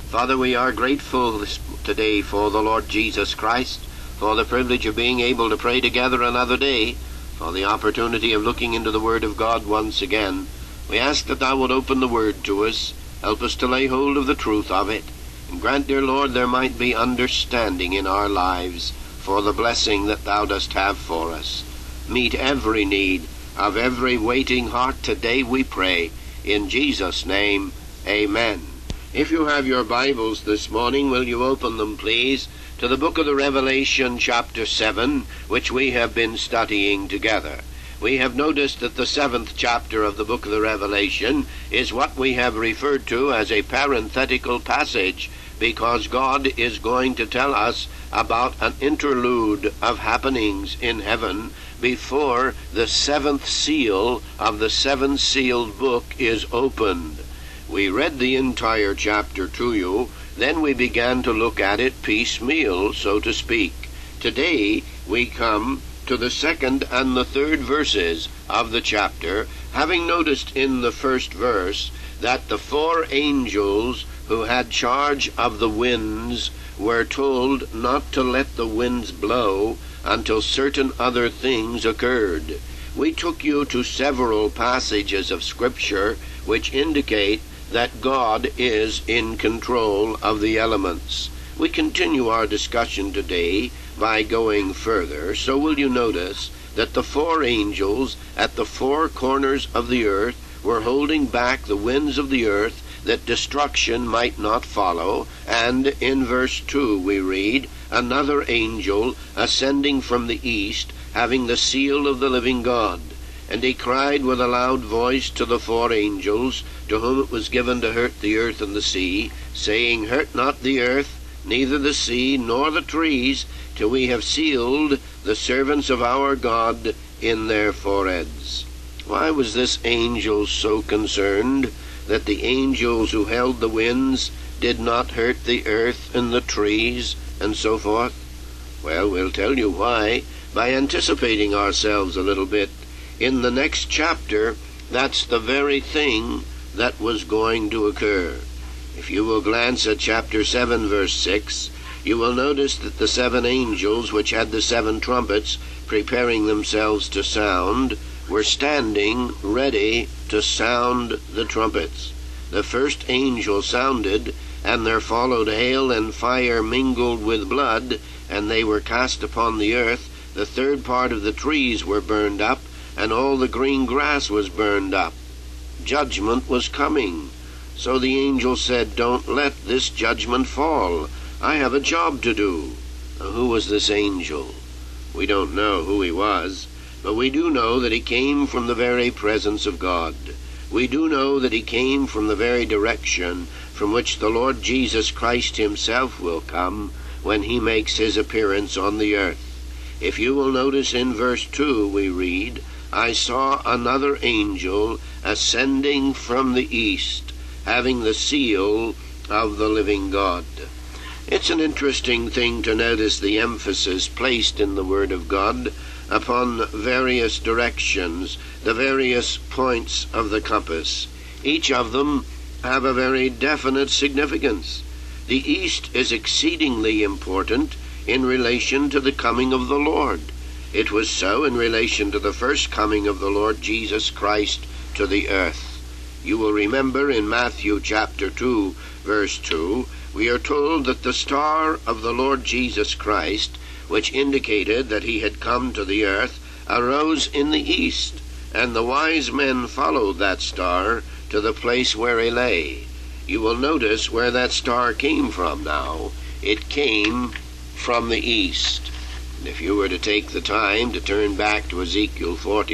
Father, we are grateful today for the Lord Jesus Christ, for the privilege of being able to pray together another day, for the opportunity of looking into the Word of God once again. We ask that Thou wilt open the Word to us, help us to lay hold of the truth of it, and grant, dear Lord, there might be understanding in our lives for the blessing that Thou dost have for us. Meet every need of every waiting heart today, we pray. In Jesus' name, amen. If you have your Bibles this morning, will you open them, please, to the book of the Revelation, chapter 7, which we have been studying together. We have noticed that the 7th chapter of the book of the Revelation is what we have referred to as a parenthetical passage, because God is going to tell us about an interlude of happenings in heaven before the 7th seal of the 7-sealed book is opened. We read the entire chapter to you, then we began to look at it piecemeal, so to speak. Today we come to the 2nd and the 3rd verses of the chapter, having noticed in the first verse that the 4 angels who had charge of the winds were told not to let the winds blow until certain other things occurred. We took you to several passages of Scripture which indicate that God is in control of the elements. We continue our discussion today by going further, so will you notice that the 4 angels at the 4 corners of the earth were holding back the winds of the earth that destruction might not follow, and in verse 2 we read, another angel ascending from the east, having the seal of the living God. And he cried with a loud voice to the 4 angels, to whom it was given to hurt the earth and the sea, saying, Hurt not the earth, neither the sea, nor the trees, till we have sealed the servants of our God in their foreheads. Why was this angel so concerned that the angels who held the winds did not hurt the earth and the trees, and so forth? Well, we'll tell you why by anticipating ourselves a little bit. In the next chapter, that's the very thing that was going to occur. If you will glance at chapter 7, verse 6, you will notice that the 7 angels, which had the 7 trumpets preparing themselves to sound, were standing ready to sound the trumpets. The first angel sounded, and there followed hail and fire mingled with blood, and they were cast upon the earth. The 3rd part of the trees were burned up, and all the green grass was burned up. Judgment was coming. So the angel said, Don't let this judgment fall. I have a job to do. Now, who was this angel? We don't know who he was, but we do know that he came from the very presence of God. We do know that he came from the very direction from which the Lord Jesus Christ himself will come when he makes his appearance on the earth. If you will notice in verse 2 we read, I saw another angel ascending from the east, having the seal of the living God. It's an interesting thing to notice the emphasis placed in the Word of God upon various directions, the various points of the compass. Each of them have a very definite significance. The east is exceedingly important in relation to the coming of the Lord. It was so in relation to the first coming of the Lord Jesus Christ to the earth. You will remember in Matthew chapter 2, verse 2, we are told that the star of the Lord Jesus Christ, which indicated that he had come to the earth, arose in the east, and the wise men followed that star to the place where he lay. You will notice where that star came from now. It came from the east. And if you were to take the time to turn back to Ezekiel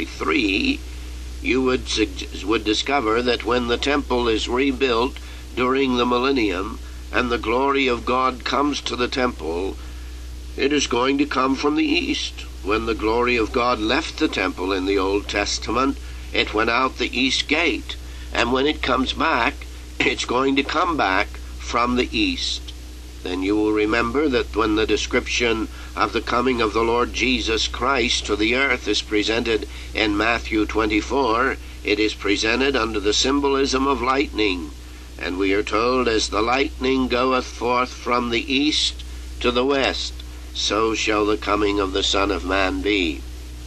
43, you would discover that when the temple is rebuilt during the millennium and the glory of God comes to the temple, it is going to come from the east. When the glory of God left the temple in the Old Testament, it went out the east gate. And when it comes back, it's going to come back from the east. Then you will remember that when the description of the coming of the Lord Jesus Christ to the earth is presented in Matthew 24, it is presented under the symbolism of lightning. And we are told, as the lightning goeth forth from the east to the west, so shall the coming of the Son of Man be.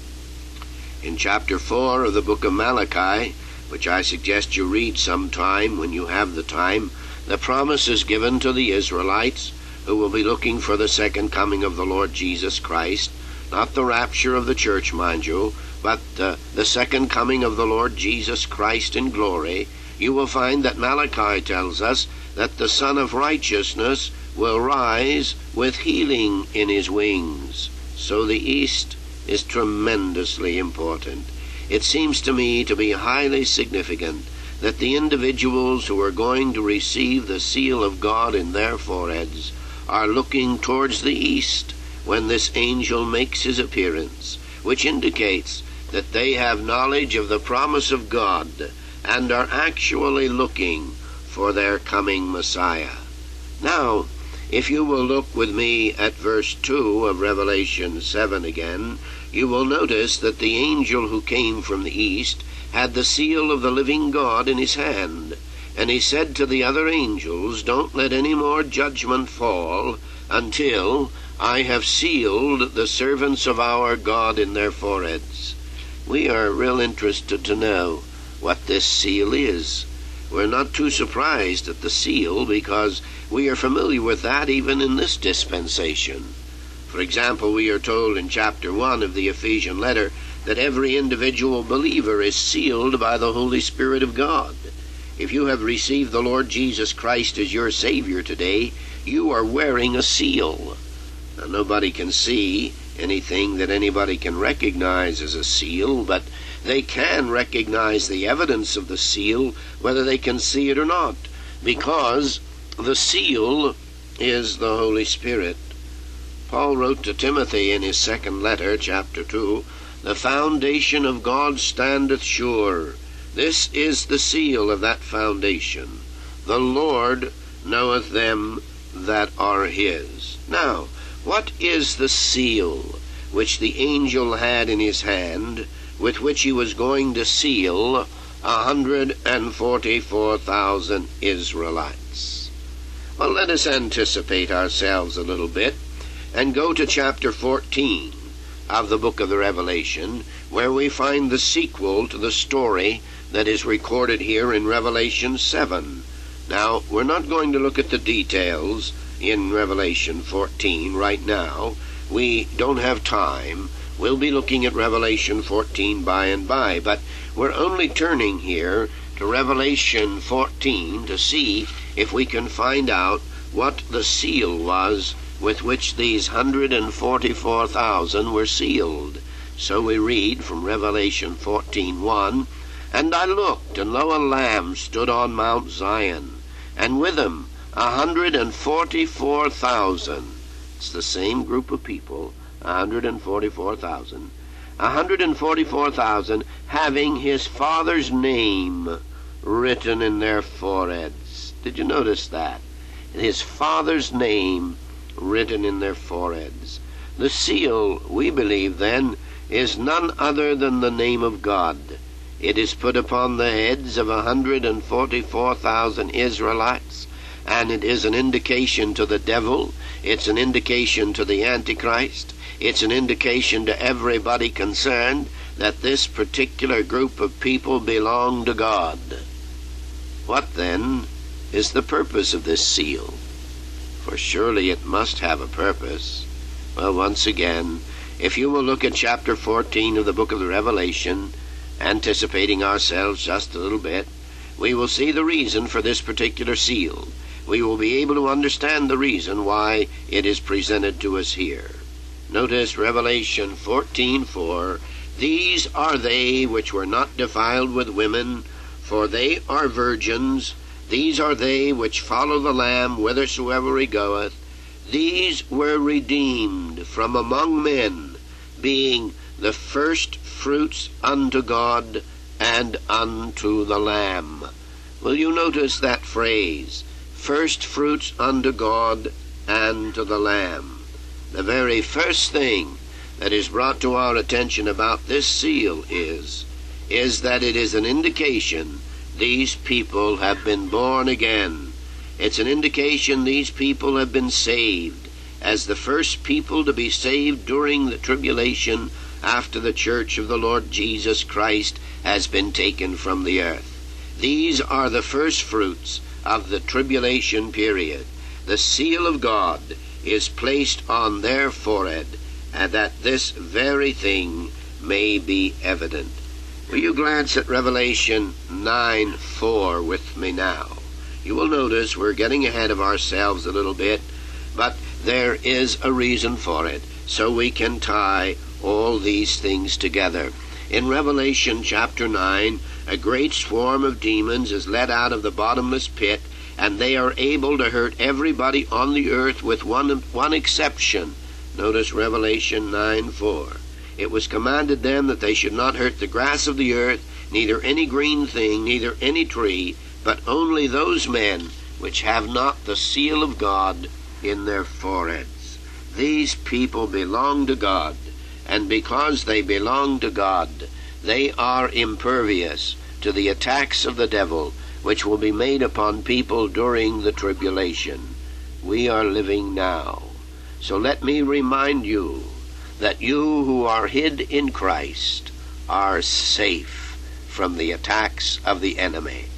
In chapter 4 of the book of Malachi, which I suggest you read sometime when you have the time, the promise is given to the Israelites who will be looking for the second coming of the Lord Jesus Christ, not the rapture of the church, mind you, but the second coming of the Lord Jesus Christ in glory. You will find that Malachi tells us that the Son of Righteousness will rise with healing in his wings. So the East is tremendously important. It seems to me to be highly significant that the individuals who are going to receive the seal of God in their foreheads are looking towards the East when this angel makes his appearance, which indicates that they have knowledge of the promise of God and are actually looking for their coming Messiah. Now, if you will look with me at verse 2 of Revelation 7 again, you will notice that the angel who came from the east had the seal of the living God in his hand. And he said to the other angels, "Don't let any more judgment fall until I have sealed the servants of our God in their foreheads." We are real interested to know what this seal is. We're not too surprised at the seal because we are familiar with that even in this dispensation. For example, we are told in chapter 1 of the Ephesian letter that every individual believer is sealed by the Holy Spirit of God. If you have received the Lord Jesus Christ as your Savior today, you are wearing a seal. Now, nobody can see anything that anybody can recognize as a seal, but they can recognize the evidence of the seal, whether they can see it or not, because the seal is the Holy Spirit. Paul wrote to Timothy in his second letter, chapter 2, "The foundation of God standeth sure. This is the seal of that foundation. The Lord knoweth them that are his." Now, what is the seal which the angel had in his hand, with which he was going to seal 144,000 Israelites? Well, let us anticipate ourselves a little bit and go to chapter 14 of the book of the Revelation, where we find the sequel to the story that is recorded here in Revelation 7. Now, we're not going to look at the details in Revelation 14 right now. We don't have time. We'll be looking at Revelation 14 by and by, but we're only turning here to Revelation 14 to see if we can find out what the seal was with which these 144,000 were sealed. So we read from Revelation 14:1, "And I looked, and lo, a lamb stood on Mount Zion, and with him 144,000. It's the same group of people, 144,000. 144,000 having his Father's name written in their foreheads. Did you notice that? His Father's name written in their foreheads. The seal, we believe then, is none other than the name of God. It is put upon the heads of 144,000 Israelites, and it is an indication to the devil, it's an indication to the Antichrist, it's an indication to everybody concerned that this particular group of people belong to God. What then is the purpose of this seal? For surely it must have a purpose. Well, once again, if you will look at chapter 14 of the book of the Revelation, anticipating ourselves just a little bit, we will see the reason for this particular seal. We will be able to understand the reason why it is presented to us here. Notice Revelation 14:4, "These are they which were not defiled with women, for they are virgins. These are they which follow the Lamb whithersoever he goeth. These were redeemed from among men, being the first fruits unto God and unto the Lamb." Will you notice that phrase? First fruits unto God and to the Lamb. The very first thing that is brought to our attention about this seal is that it is an indication these people have been born again. It's an indication these people have been saved, as the first people to be saved during the tribulation after the church of the Lord Jesus Christ has been taken from the earth. These are the first fruits of the tribulation period. The seal of God is placed on their forehead, and that this very thing may be evident. Will you glance at Revelation 9:4 with me now? You will notice we're getting ahead of ourselves a little bit, but there is a reason for it, so we can tie all these things together. In Revelation chapter 9, a great swarm of demons is let out of the bottomless pit, and they are able to hurt everybody on the earth with one exception. Notice Revelation 9:4. It was commanded them that they should not hurt the grass of the earth, neither any green thing, neither any tree, but only those men which have not the seal of God in their foreheads. These people belong to God, and because they belong to God, they are impervious to the attacks of the devil, which will be made upon people during the tribulation. We are living now. So let me remind you that you who are hid in Christ are safe from the attacks of the enemy.